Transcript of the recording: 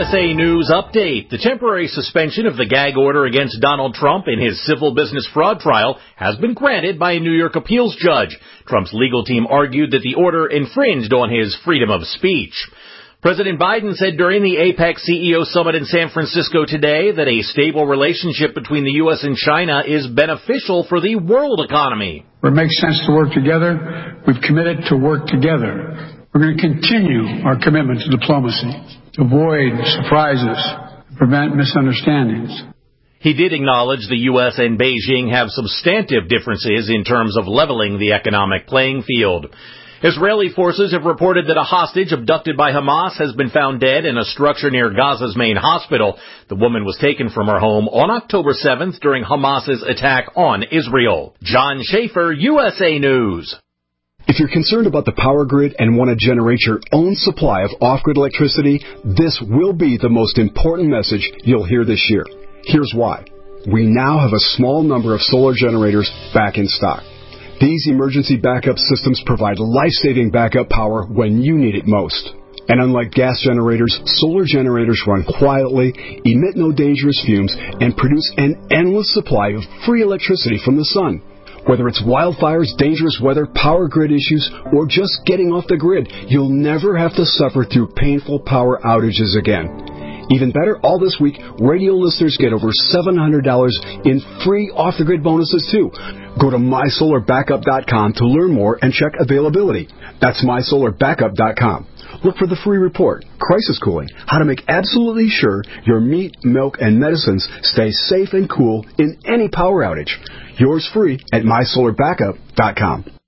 USA News Update. The temporary suspension of the gag order against Donald Trump in his civil business fraud trial has been granted by a New York appeals judge. Trump's legal team argued that the order infringed on his freedom of speech. President Biden said during the APEC CEO Summit in San Francisco today that a stable relationship between the U.S. and China is beneficial for the world economy. Where it makes sense to work together, we've committed to work together. We're going to continue our commitment to diplomacy, to avoid surprises, and prevent misunderstandings. He did acknowledge the U.S. and Beijing have substantive differences in terms of leveling the economic playing field. Israeli forces have reported that a hostage abducted by Hamas has been found dead in a structure near Gaza's main hospital. The woman was taken from her home on October 7th during Hamas's attack on Israel. John Schaefer, USA News. If you're concerned about the power grid and want to generate your own supply of off-grid electricity, this will be the most important message you'll hear this year. Here's why. We now have a small number of solar generators back in stock. These emergency backup systems provide life-saving backup power when you need it most. And unlike gas generators, solar generators run quietly, emit no dangerous fumes, and produce an endless supply of free electricity from the sun. Whether it's wildfires, dangerous weather, power grid issues, or just getting off the grid, you'll never have to suffer through painful power outages again. Even better, all this week, radio listeners get over $700 in free off-the-grid bonuses, too. Go to MySolarBackup.com to learn more and check availability. That's MySolarBackup.com. Look for the free report, Crisis Cooling, how to make absolutely sure your meat, milk, and medicines stay safe and cool in any power outage. Yours free at MySolarBackup.com.